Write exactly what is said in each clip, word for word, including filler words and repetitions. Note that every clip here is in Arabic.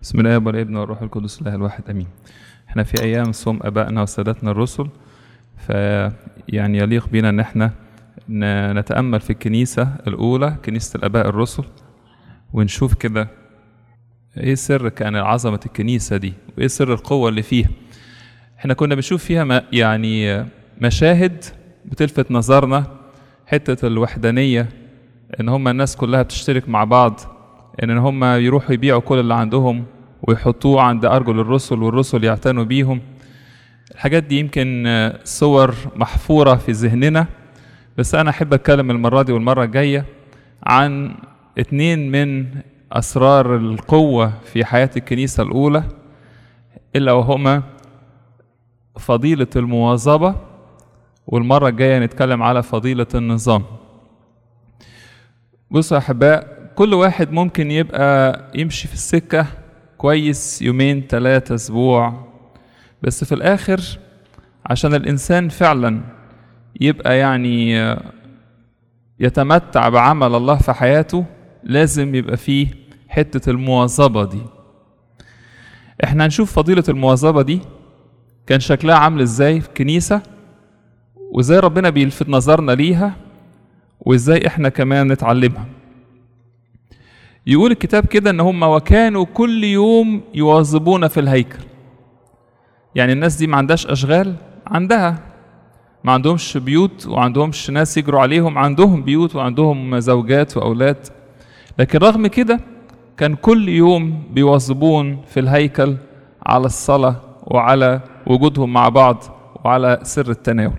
بسم الله والابن والروح القدس الله الواحد امين. احنا في ايام صوم ابائنا وسادتنا الرسل، فيعني يليق بنا ان احنا نتامل في الكنيسه الاولى، كنيسه الاباء الرسل، ونشوف كده ايه سر كان عظمه الكنيسه دي وايه سر القوه اللي فيها. احنا كنا بنشوف فيها يعني مشاهد بتلفت نظرنا، حته الوحدانيه، ان هم الناس كلها بتشترك مع بعض، ان هم يروحوا يبيعوا كل اللي عندهم ويحطوه عند ارجل الرسل والرسل يعتنوا بيهم. الحاجات دي يمكن صور محفوره في ذهننا، بس انا احب اتكلم المره دي والمره الجايه عن اتنين من اسرار القوه في حياه الكنيسه الاولى، الا وهما فضيله المواظبه، والمره الجايه نتكلم على فضيله النظام. بصوا يا احباء، كل واحد ممكن يبقى يمشي في السكه كويس يومين ثلاثه اسبوع، بس في الاخر عشان الانسان فعلا يبقى يعني يتمتع بعمل الله في حياته لازم يبقى فيه حته المواظبه دي. احنا هنشوف فضيله المواظبه دي كان شكلها عامل ازاي في الكنيسه، وازاي ربنا بيلفت نظرنا ليها، وازاي احنا كمان نتعلمها. يقول الكتاب كده ان هم وكانوا كل يوم يواظبون في الهيكل. يعني الناس دي ما عندهاش اشغال، عندها، ما عندهمش بيوت وعندهمش ناس يجروا عليهم، عندهم بيوت وعندهم زوجات واولاد، لكن رغم كده كان كل يوم بيواظبون في الهيكل على الصلاة وعلى وجودهم مع بعض وعلى سر التناول.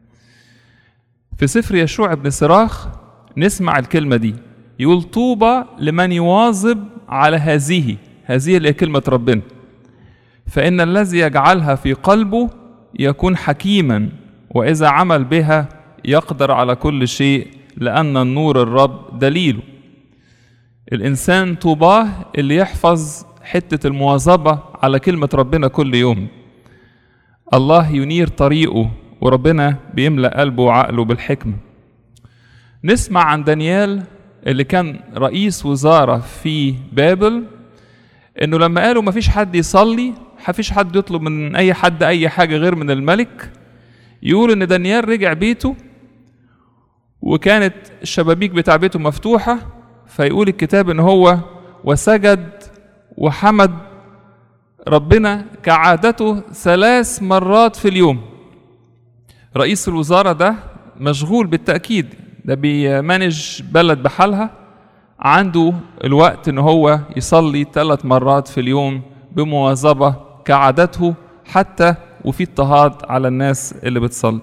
في سفر يشوع بن صراخ نسمع الكلمة دي، يقول طوبى لمن يواظب على هذه هذه اللي هي كلمة ربنا، فإن الذي يجعلها في قلبه يكون حكيما، وإذا عمل بها يقدر على كل شيء، لأن النور الرب دليله. الإنسان طوباه اللي يحفظ حتة المواظبة على كلمة ربنا كل يوم. الله ينير طريقه، وربنا بيملأ قلبه وعقله بالحكمة. نسمع عن دانيال اللي كان رئيس وزارة في بابل، انه لما قالوا ما فيش حد يصلي، ما فيش حد يطلب من اي حد اي حاجة غير من الملك، يقول ان دانيال رجع بيته وكانت الشبابيك بتاع بيته مفتوحة، فيقول الكتاب ان هو وسجد وحمد ربنا كعادته ثلاث مرات في اليوم. رئيس الوزارة ده مشغول بالتأكيد، ده بيمانج بلد بحالها، عنده الوقت ان هو يصلي ثلاث مرات في اليوم بمواظبة كعادته، حتى وفي اضطهاد على الناس اللي بتصلي.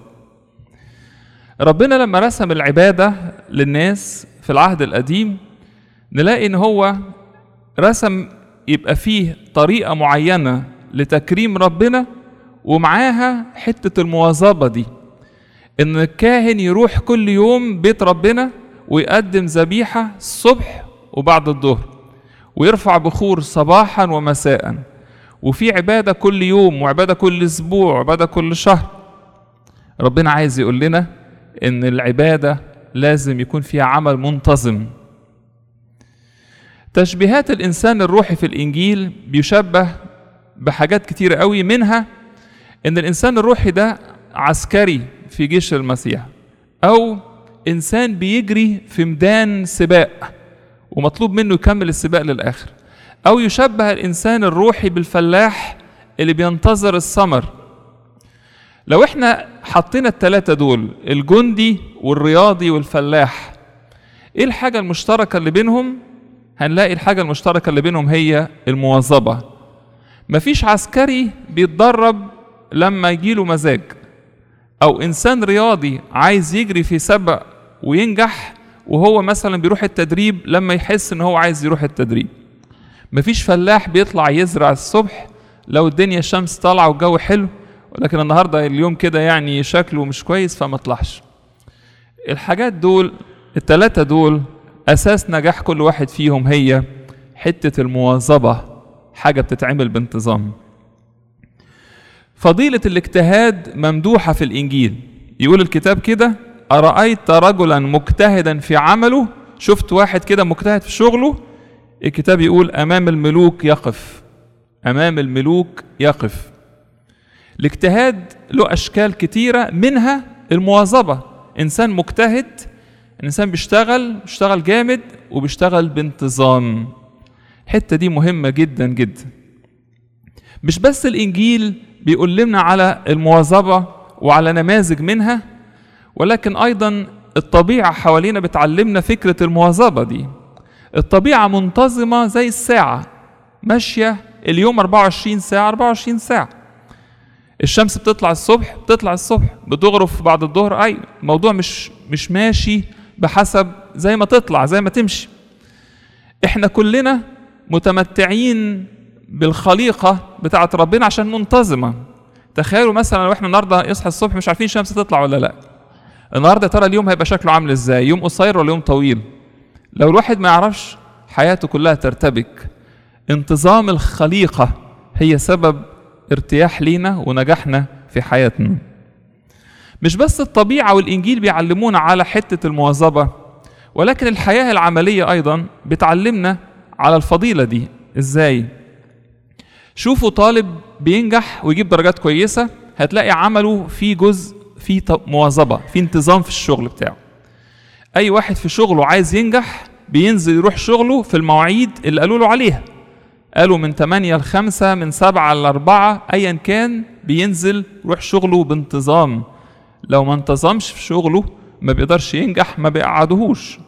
ربنا لما رسم العبادة للناس في العهد القديم نلاقي ان هو رسم يبقى فيه طريقة معينة لتكريم ربنا، ومعاها حتة المواظبة دي، ان الكاهن يروح كل يوم بيت ربنا ويقدم ذبيحة الصبح وبعد الظهر، ويرفع بخور صباحا ومساء، وفي عبادة كل يوم وعبادة كل اسبوع وعبادة كل شهر. ربنا عايز يقول لنا ان العبادة لازم يكون فيها عمل منتظم. تشبيهات الانسان الروحي في الانجيل بيشبه بحاجات كتيرة قوي، منها ان الانسان الروحي ده عسكري في جيش المسيح، او انسان بيجري في ميدان سباق ومطلوب منه يكمل السباق للاخر، او يشبه الانسان الروحي بالفلاح اللي بينتظر الثمر. لو احنا حطينا الثلاثه دول، الجندي والرياضي والفلاح، ايه الحاجه المشتركه اللي بينهم؟ هنلاقي الحاجه المشتركه اللي بينهم هي المواظبه. مفيش عسكري بيتدرب لما يجيله مزاج، او انسان رياضي عايز يجري في سبق وينجح وهو مثلا بيروح التدريب لما يحس ان هو عايز يروح التدريب. مفيش فلاح بيطلع يزرع الصبح لو الدنيا الشمس طالعه والجو حلو، ولكن النهارده اليوم كده يعني شكله مش كويس فما طلعش. الحاجات دول الثلاثه دول اساس نجاح كل واحد فيهم هي حته المواظبه، حاجه بتتعمل بانتظام. فضيلة الاجتهاد ممدوحة في الإنجيل. يقول الكتاب كده أرأيت رجلا مجتهدا في عمله، شفت واحد كده مجتهد في شغله، الكتاب يقول أمام الملوك يقف. أمام الملوك يقف. الاجتهاد له أشكال كتيرة، منها المواظبة. إنسان مجتهد، إنسان بيشتغل بيشتغل جامد وبيشتغل بانتظام. الحتة دي مهمة جدا جدا. مش بس الإنجيل بيقول لنا على المواظبة وعلى نماذج منها، ولكن أيضا الطبيعة حوالينا بتعلمنا فكرة المواظبة دي. الطبيعة منتظمة زي الساعة، ماشية اليوم أربعة وعشرين ساعة أربعة وعشرين ساعة. الشمس بتطلع الصبح بتطلع الصبح، بتغرب بعد الظهر. أي الموضوع مش مش ماشي بحسب زي ما تطلع زي ما تمشي. احنا كلنا متمتعين بالخليقة بتاعت ربنا عشان منتظمة. تخيلوا مثلا لو احنا النهارده يصحى الصبح مش عارفين الشمس تطلع ولا لا، النهارده ترى اليوم هيبقى شكله عامل ازاي؟ يوم قصير ولا يوم طويل؟ لو الواحد ما يعرفش حياته كلها ترتبك. انتظام الخليقة هي سبب ارتياح لينا ونجاحنا في حياتنا. مش بس الطبيعة والإنجيل بيعلمونا على حتة المواظبة، ولكن الحياة العملية أيضا بتعلمنا على الفضيلة دي. إزاي؟ شوفوا طالب بينجح ويجيب درجات كويسة، هتلاقي عمله في جزء في مواظبة، في انتظام في الشغل بتاعه. أي واحد في شغله عايز ينجح بينزل يروح شغله في المواعيد اللي قالوا له عليها. قالوا من تمانية لخمسة، من سبعة لأربعة، أيا كان بينزل يروح شغله بانتظام. لو ما انتظمش في شغله ما بيقدرش ينجح، ما بيقعدهوش.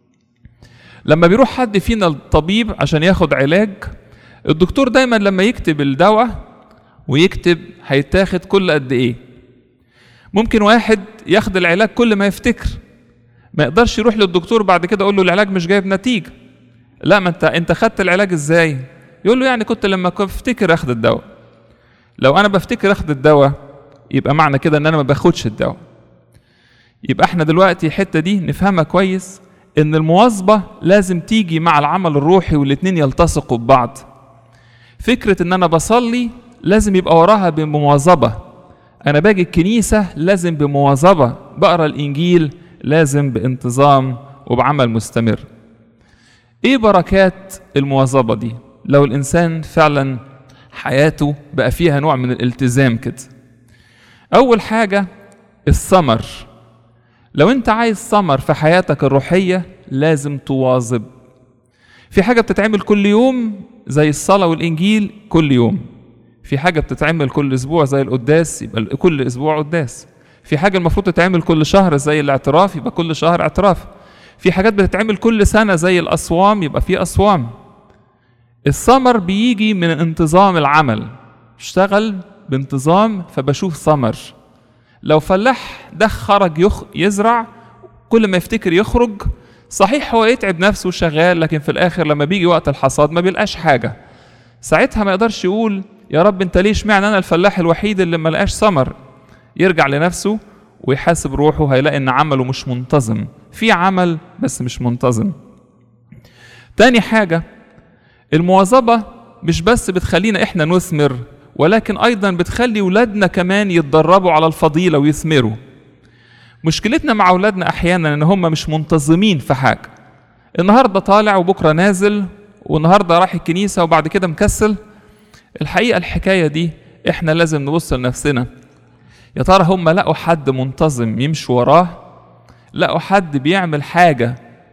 لما بيروح حد فينا الطبيب عشان ياخد علاج، الدكتور دايما لما يكتب الدواء ويكتب هيتاخد كل قد ايه. ممكن واحد ياخد العلاج كل ما يفتكر، ما يقدرش يروح للدكتور بعد كده يقول له العلاج مش جايب نتيجة. لا، ما انت انت خدت العلاج ازاي؟ يقول له يعني كنت لما كنت بفتكر اخد الدواء. لو انا بفتكر اخد الدواء يبقى معنى كده ان انا ما باخدش الدواء. يبقى احنا دلوقتي الحتة دي نفهمها كويس، ان المواظبة لازم تيجي مع العمل الروحي والاتنين يلتصقوا ببعض. فكرة ان انا بصلي لازم يبقى وراها بمواظبة، انا باجي الكنيسة لازم بمواظبة، بقرأ الانجيل لازم بانتظام وبعمل مستمر. ايه بركات المواظبة دي لو الانسان فعلا حياته بقى فيها نوع من الالتزام كده؟ اول حاجة الثمر. لو انت عايز ثمر في حياتك الروحية لازم تواظب. في حاجة بتتعمل كل يوم زي الصلاة والإنجيل كل يوم. في حاجة بتتعمل كل أسبوع زي القداس، يبقى كل أسبوع قداس. في حاجة المفروض تتعمل كل شهر زي الاعتراف، يبقى كل شهر اعتراف. في حاجات بتتعمل كل سنة زي الأصوام، يبقى في أصوام. الثمر بيجي من انتظام العمل، اشتغل بانتظام فبشوف ثمر. لو فلاح ده خرج يخ يزرع، كل ما يفتكر يخرج، صحيح هو يتعب نفسه شغال، لكن في الآخر لما بيجي وقت الحصاد ما بيلقاش حاجة. ساعتها ما يقدرش يقول يا رب انت ليش معنى انا الفلاح الوحيد اللي ما لقاش ثمر. يرجع لنفسه ويحاسب روحه، هيلاقي ان عمله مش منتظم، في عمل بس مش منتظم. تاني حاجة المواظبة مش بس بتخلينا احنا نثمر، ولكن ايضا بتخلي ولادنا كمان يتدربوا على الفضيلة ويثمروا. مشكلتنا مع اولادنا احيانا ان هم مش منتظمين في حاجة، النهاردة طالع وبكرة نازل، والنهاردة راح الكنيسة وبعد كده مكسل. الحقيقة الحكاية دي احنا لازم نبص لنفسنا، يا ترى هم لقوا حد منتظم يمشوا وراه؟ لقوا حد بيعمل حاجة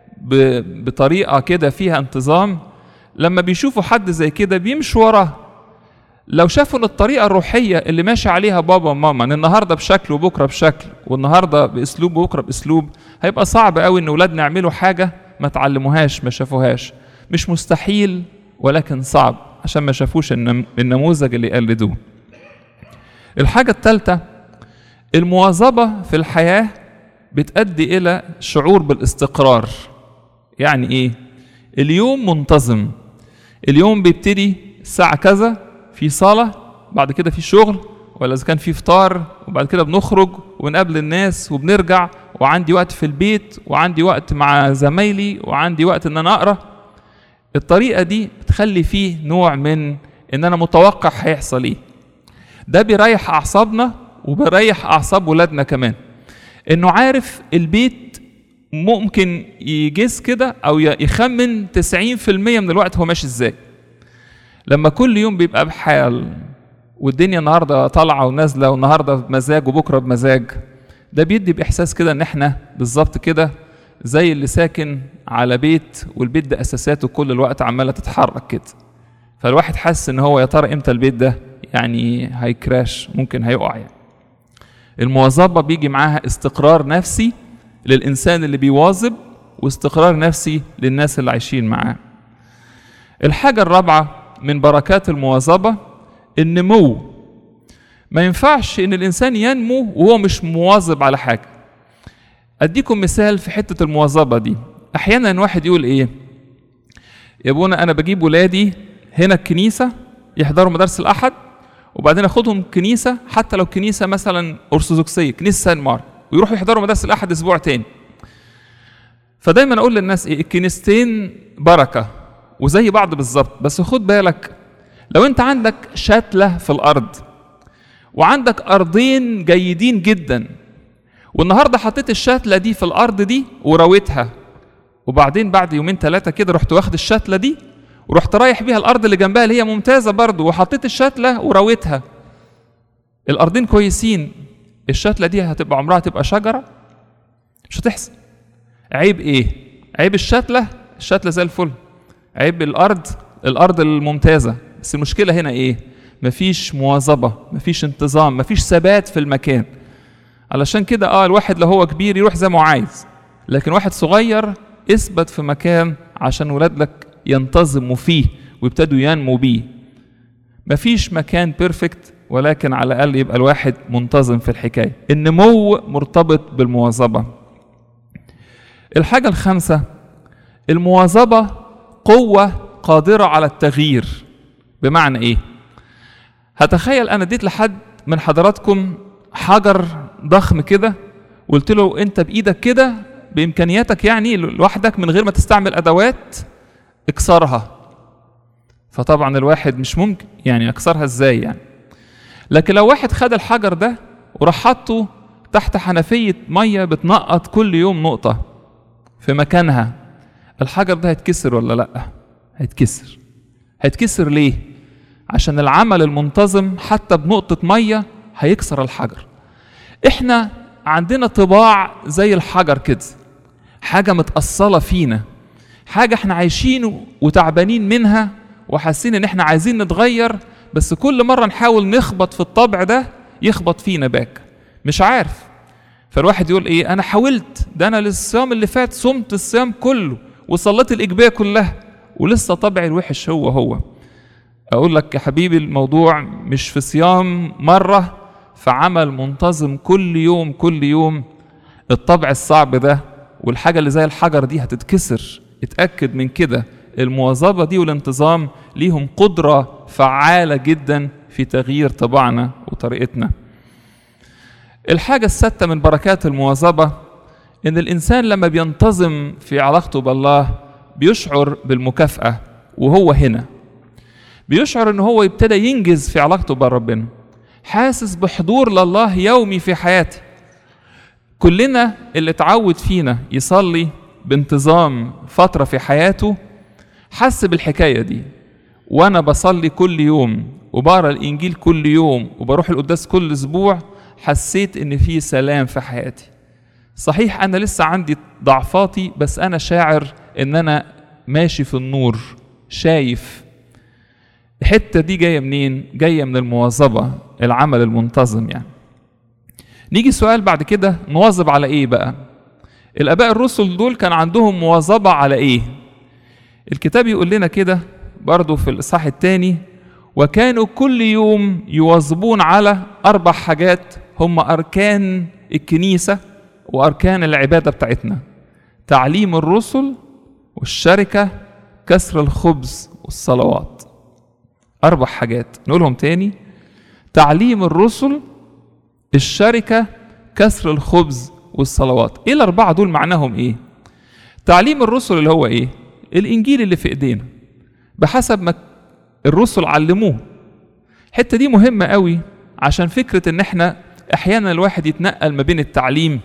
بطريقة كده فيها انتظام؟ لما بيشوفوا حد زي كده بيمشوا وراه. لو شافوا ان الطريقة الروحية اللي ماشي عليها بابا وماما، ان النهاردة بشكل وبكرة بشكل، والنهاردة باسلوب وبكرة باسلوب، هيبقى صعب قوي ان اولادنا يعملوا حاجة ما تعلموهاش ما شافوهاش. مش مستحيل ولكن صعب، عشان ما شافوش النموذج اللي يقلدوه. الحاجة الثالثة المواظبة في الحياة بتؤدي إلى شعور بالاستقرار. يعني إيه؟ اليوم منتظم، اليوم بيبتدي الساعة كذا في صلاة، بعد كده في شغل، ولا إذا كان في فطار، وبعد كده بنخرج ونقابل الناس وبنرجع، وعندي وقت في البيت، وعندي وقت مع زمايلي، وعندي وقت إن أنا أقرأ. الطريقة دي بتخلي فيه نوع من إن أنا متوقع هيحصل إيه. ده بيريح أعصابنا وبيريح أعصاب ولادنا كمان، إنه عارف البيت ممكن يجيز كده أو يخمن تسعين في المية من الوقت هو ماشي إزاي. لما كل يوم بيبقى بحال والدنيا النهارده طالعه ونازله والنهارده بمزاج وبكره بمزاج، ده بيدي باحساس كده ان احنا بالظبط كده زي اللي ساكن على بيت والبيت ده اساساته كل الوقت عماله تتحرك كده، فالواحد حاسس ان هو يا ترى امتى البيت ده يعني هيكراش، ممكن هيقع يعني. المواظبه بيجي معاها استقرار نفسي للانسان اللي بيواظب واستقرار نفسي للناس اللي عايشين معاه. الحاجه الرابعه من بركات المواظبه النمو. ما ينفعش ان الانسان ينمو وهو مش مواظب على حاجه. اديكم مثال في حته المواظبه دي. احيانا واحد يقول ايه، يا ابونا انا بجيب ولادي هنا الكنيسه يحضروا مدارس الاحد وبعدين اخدهم كنيسه، حتى لو كنيسه مثلا ارثوذكسيه كنيسه سان مارك، ويروحوا يحضروا مدارس الاحد اسبوع تاني. فدايما اقول للناس ايه، الكنيستين بركه وزي بعض بالظبط، بس خد بالك لو انت عندك شتله في الارض وعندك ارضين جيدين جدا والنهارده حطيت الشتله دي في الارض دي ورويتها، وبعدين بعد يومين ثلاثه كده رحت واخد الشتله دي ورحت رايح بيها الارض اللي جنبها اللي هي ممتازه برضو وحطيت الشتله ورويتها، الارضين كويسين، الشتله دي هتبقى عمرها تبقى شجره؟ مش هتحصل. عيب ايه؟ عيب الشتله، الشتله زي الفل. عيب الارض، الارض الممتازه. بس المشكله هنا ايه؟ مفيش مواظبه، مفيش انتظام، مفيش ثبات في المكان. علشان كده اه الواحد لو هو كبير يروح زي ما هو عايز، لكن واحد صغير اثبت في مكان عشان ولادك ينتظموا فيه ويبتدوا ينمو بيه. مفيش مكان بيرفكت، ولكن على الاقل يبقى الواحد منتظم في الحكايه. النمو مرتبط بالمواظبه. الحاجه الخامسه، المواظبه قوه قادره على التغيير. بمعنى ايه؟ هتخيل انا اديت لحد من حضراتكم حجر ضخم كده وقلت له انت بايدك كده بامكانياتك يعني لوحدك من غير ما تستعمل ادوات اكسرها. فطبعا الواحد مش ممكن يعني اكسرها ازاي يعني. لكن لو واحد خد الحجر ده وراح حطه تحت حنفيه ميه بتنقط كل يوم نقطه في مكانها، الحجر ده هيتكسر ولا لا؟ هيتكسر. هيتكسر ليه؟ عشان العمل المنتظم حتى بنقطه ميه هيكسر الحجر. احنا عندنا طباع زي الحجر كده، حاجه متأصلة فينا، حاجه احنا عايشين وتعبانين منها وحاسين ان احنا عايزين نتغير، بس كل مره نحاول نخبط في الطبع ده يخبط فينا باك، مش عارف. فالواحد يقول ايه، انا حاولت، ده انا للصيام اللي فات صمت الصيام كله وصليت الاجبيه كلها ولسه طبعي الوحش هو هو. اقول لك يا حبيبي الموضوع مش في صيام مره، في عمل منتظم كل يوم كل يوم. الطبع الصعب ده والحاجه اللي زي الحجر دي هتتكسر، اتاكد من كده. المواظبه دي والانتظام ليهم قدره فعاله جدا في تغيير طباعنا وطريقتنا. الحاجه السادسه من بركات المواظبه ان الانسان لما بينتظم في علاقته بالله بيشعر بالمكافاه وهو هنا، بيشعر ان هو ابتدى ينجز في علاقته بربنا، حاسس بحضور لله يومي في حياته. كلنا اللي اتعود فينا يصلي بانتظام فترة في حياته حس بالحكاية دي. وانا بصلي كل يوم وبقرا الانجيل كل يوم وبروح القداس كل اسبوع، حسيت ان في سلام في حياتي. صحيح انا لسه عندي ضعفاتي، بس انا شاعر ان انا ماشي في النور، شايف. الحتة دي جاية منين؟ جاية من المواظبة، العمل المنتظم يعني. نيجي سؤال بعد كده، نواظب على ايه بقى؟ الاباء الرسل دول كان عندهم مواظبة على ايه؟ الكتاب يقول لنا كده برضو في الاصحاح الثاني، وكانوا كل يوم يواظبون على اربع حاجات هم اركان الكنيسة واركان العبادة بتاعتنا: تعليم الرسل والشركة، كسر الخبز والصلوات. اربع حاجات نقولهم تاني: تعليم الرسل، الشركة، كسر الخبز والصلوات. ايه الاربعة دول معناهم ايه؟ تعليم الرسل اللي هو ايه؟ الانجيل اللي في ايدينا بحسب ما الرسل علموه. الحتة دي مهمة قوي، عشان فكرة ان احنا احيانا الواحد يتنقل ما بين التعليم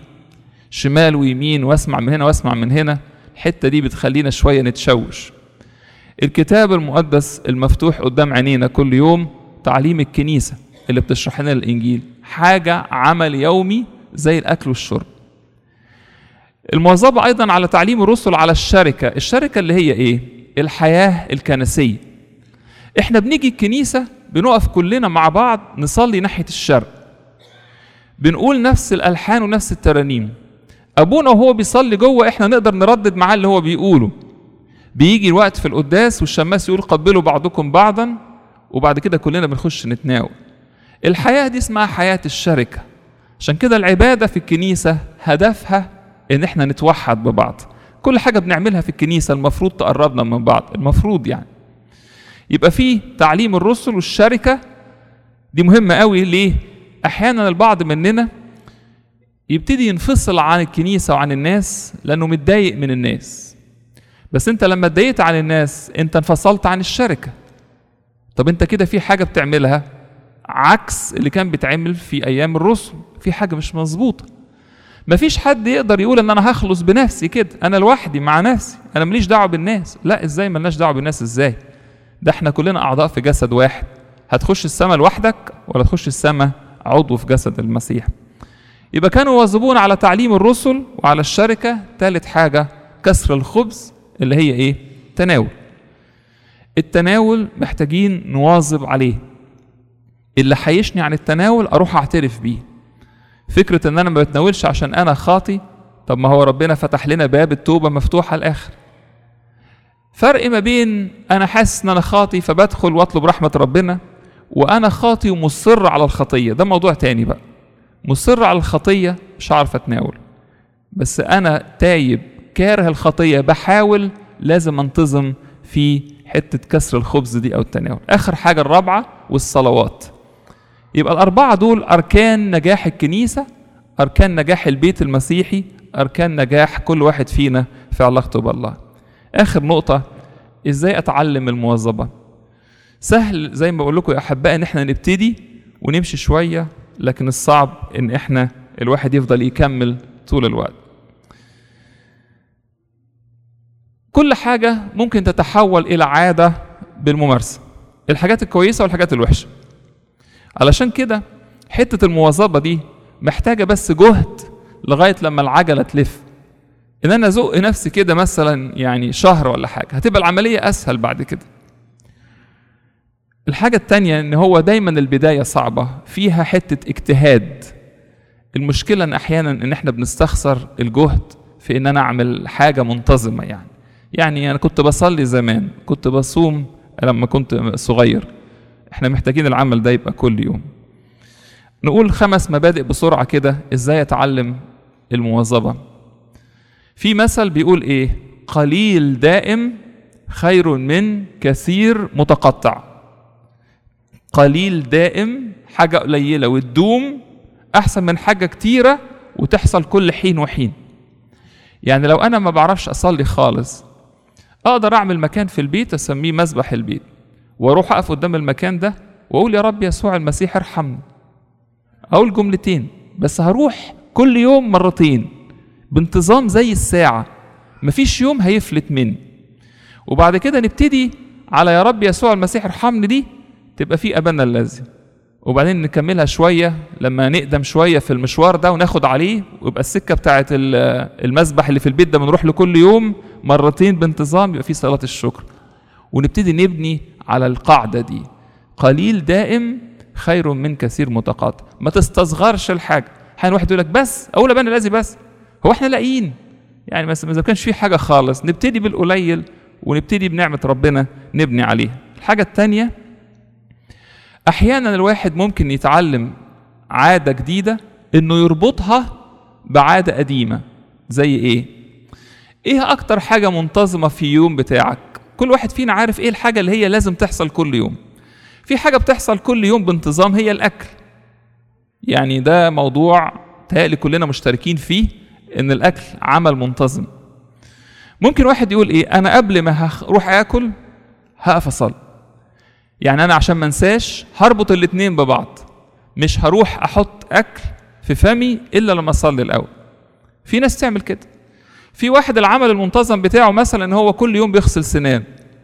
شمال ويمين واسمع من هنا واسمع من هنا، الحتة دي بتخلينا شوية نتشوش. الكتاب المقدس المفتوح قدام عينينا كل يوم، تعليم الكنيسة اللي بتشرح لنا الإنجيل، حاجة عمل يومي زي الأكل والشرب. المواظبة أيضا على تعليم الرسل على الشركة. الشركة اللي هي إيه؟ الحياة الكنسية. إحنا بنيجي الكنيسة بنقف كلنا مع بعض نصلي ناحية الشرق، بنقول نفس الألحان ونفس الترانيم. أبونا وهو بيصلي جوه إحنا نقدر نردد معاه اللي هو بيقوله. بيجي الوقت في القداس والشماس يقول قبلوا بعضكم بعضا، وبعد كده كلنا بنخش نتناول. الحياة دي اسمها حياة الشركة. عشان كده العبادة في الكنيسة هدفها إن إحنا نتوحد ببعض. كل حاجة بنعملها في الكنيسة المفروض تقربنا من بعض، المفروض يعني يبقى فيه تعليم الرسل والشركة. دي مهمة قوي. ليه؟ أحيانا البعض مننا يبتدي ينفصل عن الكنيسة وعن الناس لأنه متضايق من الناس. بس أنت لما اتضايقت عن الناس أنت انفصلت عن الشركة. طب أنت كده في حاجة بتعملها عكس اللي كان بيتعمل في أيام الرسل، في حاجة مش مظبوطة. مفيش حد يقدر يقول ان انا هخلص بنفسي كده، انا لوحدي مع نفسي، انا ماليش دعوه بالناس. لا، ازاي مالناش دعوه بالناس؟ ازاي؟ ده احنا كلنا اعضاء في جسد واحد. هتخش السماء لوحدك ولا تخش السماء عضو في جسد المسيح؟ يبقى كانوا يواظبون على تعليم الرسل وعلى الشركه. ثالث حاجه كسر الخبز اللي هي ايه؟ تناول. التناول محتاجين نواظب عليه. اللي حيشني عن التناول اروح اعترف بيه. فكرة ان انا ما بتناولش عشان انا خاطي، طب ما هو ربنا فتح لنا باب التوبة مفتوحة الاخر. فرق ما بين انا حاسس ان انا خاطي فبدخل واطلب رحمة ربنا، وانا خاطي ومصر على الخطية، ده موضوع تاني بقى. مصر على الخطية مش عارف اتناول، بس انا تايب كاره الخطية بحاول، لازم انتظم في حتة كسر الخبز دي او التناول. اخر حاجة الرابعة والصلوات. يبقى الأربعة دول أركان نجاح الكنيسة، أركان نجاح البيت المسيحي، أركان نجاح كل واحد فينا في علاقته بالله. آخر نقطة، إزاي أتعلم المواظبة؟ سهل زي ما بقول لكم يا أحبائي إن إحنا نبتدي ونمشي شوية، لكن الصعب إن إحنا الواحد يفضل يكمل طول الوقت. كل حاجة ممكن تتحول إلى عادة بالممارسة، الحاجات الكويسة والحاجات الوحشة. علشان كده حتة المواظبة دي محتاجة بس جهد لغاية لما العجلة تلف. إن أنا أزق نفسي كده مثلا يعني شهر ولا حاجة، هتبقى العملية أسهل بعد كده. الحاجة التانية إن هو دايما البداية صعبة، فيها حتة اجتهاد. المشكلة إن أحيانا إن إحنا بنستخسر الجهد في إن أنا أعمل حاجة منتظمة. يعني يعني أنا كنت بصلي زمان، كنت بصوم لما كنت صغير. احنا محتاجين العمل ده يبقى كل يوم. نقول خمس مبادئ بسرعة كده ازاي اتعلم المواظبة. في مثل بيقول ايه؟ قليل دائم خير من كثير متقطع. قليل دائم، حاجة قليلة وتدوم، احسن من حاجة كتيرة وتحصل كل حين وحين. يعني لو انا ما بعرفش اصلي خالص، اقدر اعمل مكان في البيت اسميه مسبح البيت، واروح اقف قدام المكان ده واقول يا رب يسوع المسيح ارحمني. اقول جملتين بس، هروح كل يوم مرتين بانتظام زي الساعة، مفيش يوم هيفلت مني. وبعد كده نبتدي على يا رب يسوع المسيح ارحمني دي، تبقى في ابانا الذي. وبعدين نكملها شوية لما نقدم شوية في المشوار ده وناخد عليه، ويبقى السكة بتاعت المسبح اللي في البيت ده بنروح له كل يوم مرتين بانتظام، يبقى في صلاة الشكر. ونبتدي نبني على القاعدة دي، قليل دائم خير من كثير متقاطع. ما تستصغرش الحاجة. حين واحد يقول لك بس أقول أبانا الذي، بس هو احنا لاقيين يعني مثلا إذا كانش في حاجة خالص، نبتدي بالقليل ونبتدي بنعمة ربنا نبني عليها. الحاجة التانية، أحيانا الواحد ممكن يتعلم عادة جديدة إنه يربطها بعادة قديمة. زي إيه؟ إيه أكتر حاجة منتظمة في يوم بتاعك؟ كل واحد فينا عارف إيه الحاجة اللي هي لازم تحصل كل يوم. في حاجة بتحصل كل يوم بانتظام، هي الأكل. يعني ده موضوع تهيألي كلنا مشتركين فيه، إن الأكل عمل منتظم. ممكن واحد يقول إيه؟ أنا قبل ما هروح آكل هقف أصلي. يعني أنا عشان ما انساش هربط الاتنين ببعض، مش هروح أحط أكل في فمي إلا لما أصلي الأول. في ناس تعمل كده. في واحد العمل المنتظم بتاعه مثلا إن هو كل يوم بيغسل سنان،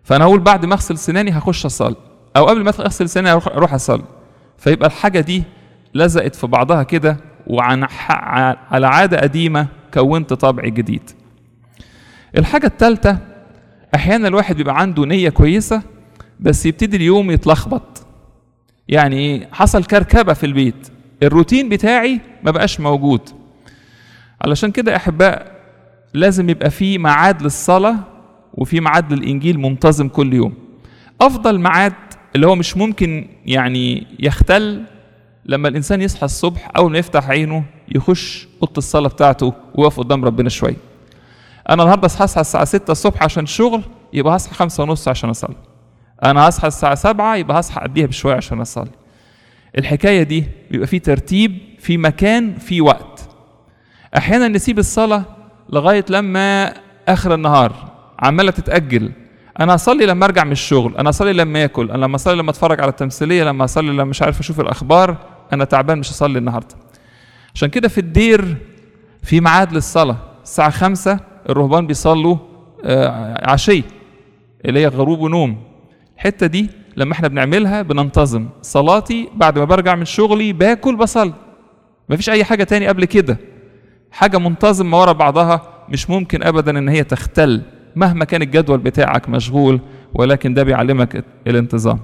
فانا اقول بعد ما اغسل سناني هخش اصلي، او قبل ما اغسل سناني اروح اروح اصلي. فيبقى الحاجه دي لزقت في بعضها كده، وعن على عاده قديمه كونت طبع جديد. الحاجه الثالثه، احيانا الواحد بيبقى عنده نيه كويسه بس يبتدي اليوم يتلخبط. يعني ايه؟ حصل كركبه في البيت، الروتين بتاعي ما بقاش موجود. علشان كده يا احباء لازم يبقى في ميعاد للصلاه وفي ميعاد للانجيل منتظم كل يوم. افضل ميعاد اللي هو مش ممكن يعني يختل، لما الانسان يصحى الصبح اول ما يفتح عينه يخش اوضه الصلاه بتاعته ويقف قدام ربنا شويه. انا النهارده هصحى الساعه ستة الصبح عشان الشغل، يبقى هصحى خمسة ونص عشان اصلي. انا هصحى الساعه سبعة، يبقى هصحى قبليها بشويه عشان اصلي. الحكايه دي بيبقى في ترتيب، في مكان، في وقت. احيانا نسيب الصلاه لغايه لما اخر النهار عماله تتاجل. انا اصلي لما ارجع من الشغل، انا اصلي لما اكل، انا لما اصلي لما اتفرج على التمثيليه، لما اصلي لما مش عارف اشوف الاخبار، انا تعبان مش هصلي النهارده. عشان كده في الدير في ميعاد للصلاه الساعه خمسة، الرهبان بيصلوا آه عشيه اللي هي غروب ونوم. الحته دي لما احنا بنعملها بننتظم. صلاتي بعد ما برجع من شغلي باكل بصلي، مفيش اي حاجه تاني قبل كده. حاجه منتظمه ورا بعضها، مش ممكن ابدا ان هي تختل مهما كان الجدول بتاعك مشغول، ولكن ده بيعلمك الانتظام.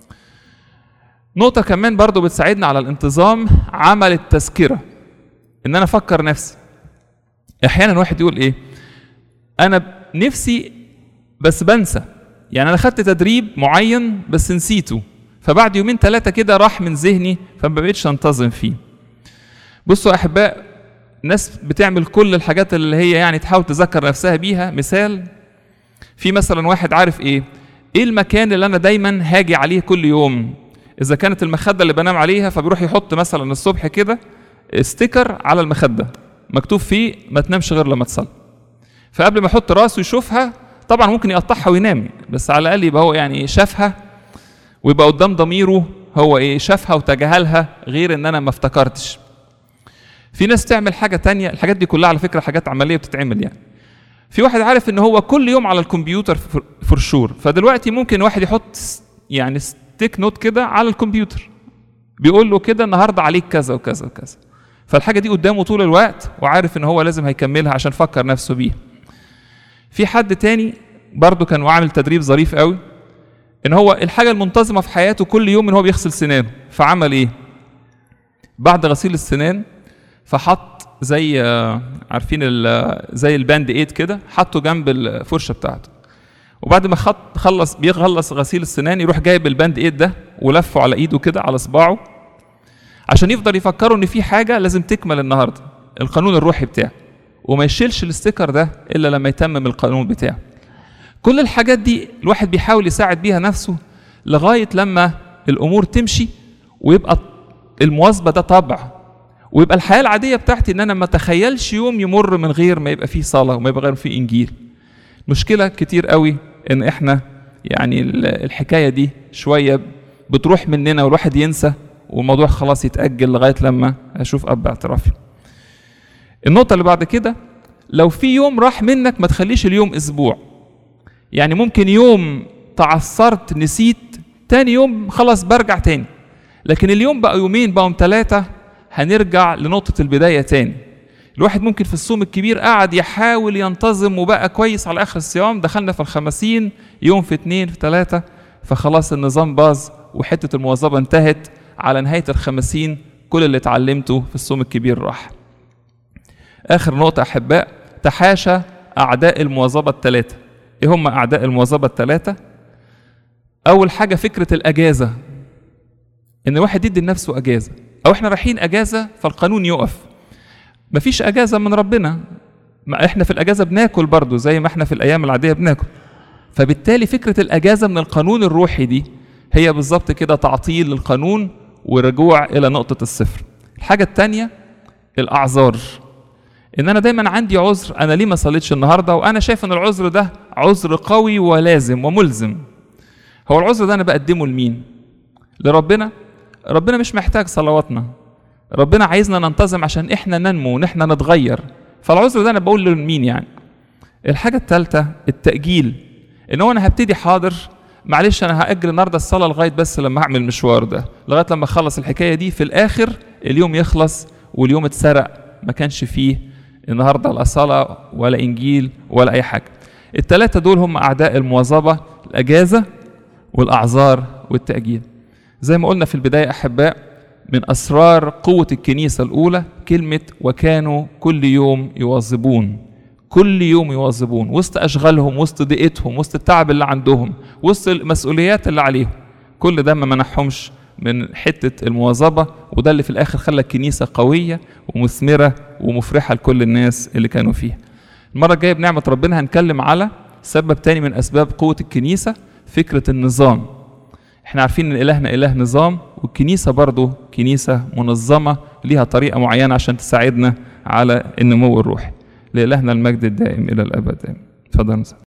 نقطه كمان برضو بتساعدنا على الانتظام، عمل التذكره، ان انا افكر نفسي. احيانا واحد يقول ايه، انا نفسي بس بنسى. يعني انا خدت تدريب معين بس نسيته، فبعد يومين ثلاثه كده راح من ذهني فما بقيتش انتظم فيه. بصوا يا احباء، ناس بتعمل كل الحاجات اللي هي يعني تحاول تذكر نفسها بيها. مثال، في مثلا واحد عارف ايه ايه المكان اللي انا دايما هاجي عليه كل يوم. اذا كانت المخده اللي بنام عليها فبيروح يحط مثلا الصبح كده ستيكر على المخده مكتوب فيه ما تنامش غير لما تصلي. فقبل ما يحط راسه يشوفها، طبعا ممكن يقطعها وينام، بس على الاقل يبقى هو يعني شافها، ويبقى قدام ضميره هو ايه شافها وتجاهلها، غير ان انا ما افتكرتش. في ناس تعمل حاجه تانية، الحاجات دي كلها على فكره حاجات عمليه بتتعمل. يعني في واحد عارف ان هو كل يوم على الكمبيوتر فرشور، فدلوقتي ممكن واحد يحط يعني ستيك نوت كده على الكمبيوتر بيقول له كده النهارده عليك كذا وكذا وكذا، فالحاجه دي قدامه طول الوقت وعارف ان هو لازم هيكملها عشان فكر نفسه بيها. في حد تاني برضو كان عامل تدريب ظريف قوي، ان هو الحاجه المنتظمه في حياته كل يوم ان هو بيغسل سنانه. فعمل ايه بعد غسيل السنان؟ فحط زي عارفين زي الباند ايد كده، حطه جنب الفرشه بتاعته، وبعد ما خط خلص بيخلص غسيل السنان يروح جايب الباند ايد ده ولفه على ايده كده على صباعه، عشان يفضل يفكروا ان في حاجه لازم تكمل النهارده، القانون الروحي بتاعه، وما يشيلش الاستيكر ده الا لما يتمم القانون بتاعه. كل الحاجات دي الواحد بيحاول يساعد بيها نفسه لغايه لما الامور تمشي، ويبقى المواظبه ده طبع، ويبقى الحياه العاديه بتاعتي ان انا ما اتخيلش يوم يمر من غير ما يبقى فيه صلاه وما يبقى غير فيه انجيل. مشكله كتير قوي ان احنا يعني الحكايه دي شويه بتروح مننا والواحد ينسى، والموضوع خلاص يتاجل لغايه لما اشوف اب اعترافي. النقطه اللي بعد كده، لو في يوم راح منك ما تخليش اليوم اسبوع. يعني ممكن يوم تعثرت نسيت، تاني يوم خلاص برجع تاني، لكن اليوم بقى يومين بقوا ثلاثه هنرجع لنقطه البدايه تاني. الواحد ممكن في الصوم الكبير قاعد يحاول ينتظم وبقى كويس على اخر الصيام، دخلنا في الخمسين يوم في اتنين في ثلاثه، فخلاص النظام باظ وحته المواظبه انتهت. على نهايه الخمسين كل اللي اتعلمته في الصوم الكبير راح. اخر نقطه احباء، تحاشى اعداء المواظبه الثلاثه. ايه هم اعداء المواظبه الثلاثه؟ اول حاجه فكره الاجازه، ان الواحد يدي لنفسه اجازه، او احنا رايحين اجازه فالقانون يقف. مفيش اجازه من ربنا، ما احنا في الاجازه بناكل برضو زي ما احنا في الايام العاديه بناكل، فبالتالي فكره الاجازه من القانون الروحي دي هي بالظبط كده تعطيل للقانون ورجوع الى نقطه الصفر. الحاجه الثانيه الاعذار، ان انا دايما عندي عذر، انا ليه ما صليتش النهارده وانا شايف ان العذر ده عذر قوي ولازم وملزم. هو العذر ده انا بقدمه لمين؟ لربنا؟ ربنا مش محتاج صلواتنا، ربنا عايزنا ننتظم عشان احنا ننمو ونحن نتغير، فالعذر ده انا بقول له لمين يعني؟ الحاجه الثالثه التاجيل، ان هو انا هبتدي حاضر، معلش انا هاجل النهارده الصلاه لغايه بس لما اعمل المشوار ده، لغايه لما اخلص الحكايه دي، في الاخر اليوم يخلص واليوم اتسرق، ما كانش فيه النهارده لا صلاه ولا انجيل ولا اي حاجه. الثلاثه دول هم اعداء المواظبه: الاجازه والاعذار والتاجيل. زي ما قلنا في البدايه احباء، من اسرار قوه الكنيسه الاولى كلمه وكانوا كل يوم يواظبون، كل يوم يواظبون وسط اشغالهم، وسط ضيقتهم، وسط التعب اللي عندهم، وسط المسؤوليات اللي عليهم، كل ده ما منحهمش من حته المواظبه. وده اللي في الاخر خلى الكنيسه قويه ومثمره ومفرحه لكل الناس اللي كانوا فيها. المره الجايه بنعمه ربنا هنتكلم على سبب تاني من اسباب قوه الكنيسه، فكره النظام. احنا عارفين ان الهنا اله نظام، والكنيسه برضو كنيسه منظمه ليها طريقه معينه عشان تساعدنا على النمو الروحي. لإلهنا المجد الدائم الى الابد. اتفضل.